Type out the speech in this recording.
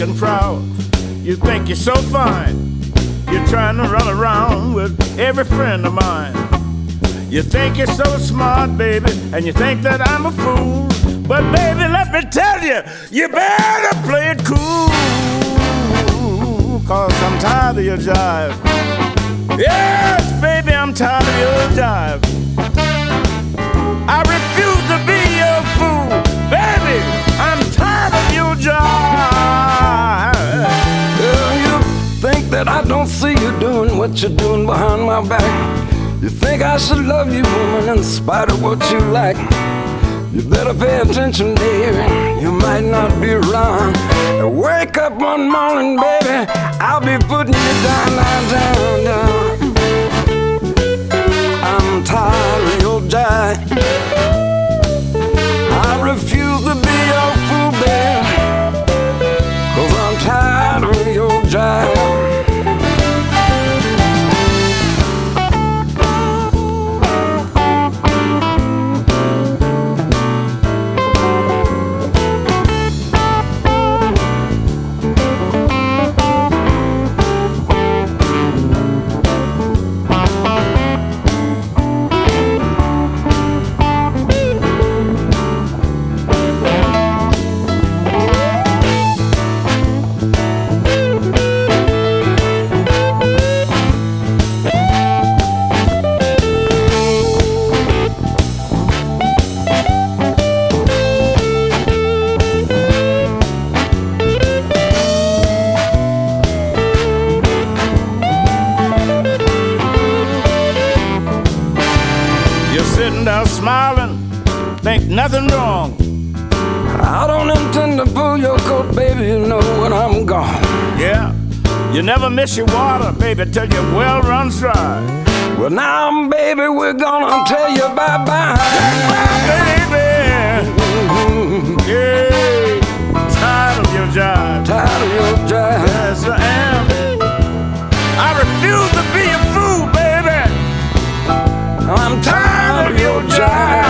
and proud. You think you're so fine. You're trying to run around with every friend of mine. You think you're so smart, baby, and you think that I'm a fool. But baby, let me tell you, you better play it cool. 'Cause I'm tired of your jive. Yes, baby, I'm tired of your jive. I refuse to be your fool. Baby, I'm tired of your jive. Girl, you think that I don't see you doing what you're doing behind my back. You think I should love you, woman, in spite of what you like. You better pay attention, baby, you might not be wrong. Wake up one morning, baby, I'll be putting you down, down, down, down. I'm tired of your jive. I refuse to be your fool, baby, 'cause I'm tired of your jive. Sitting down smiling, think nothing wrong. I don't intend to pull your coat, baby, you know when I'm gone. Yeah, you never miss your water, baby, till your well runs dry. Well, now, baby, we're gonna tell you bye-bye. Goodbye, baby. Yeah, tired of your jive. Tired of your jive. Yes, I am. I refuse to be a fool, baby. I'm tired of your jive.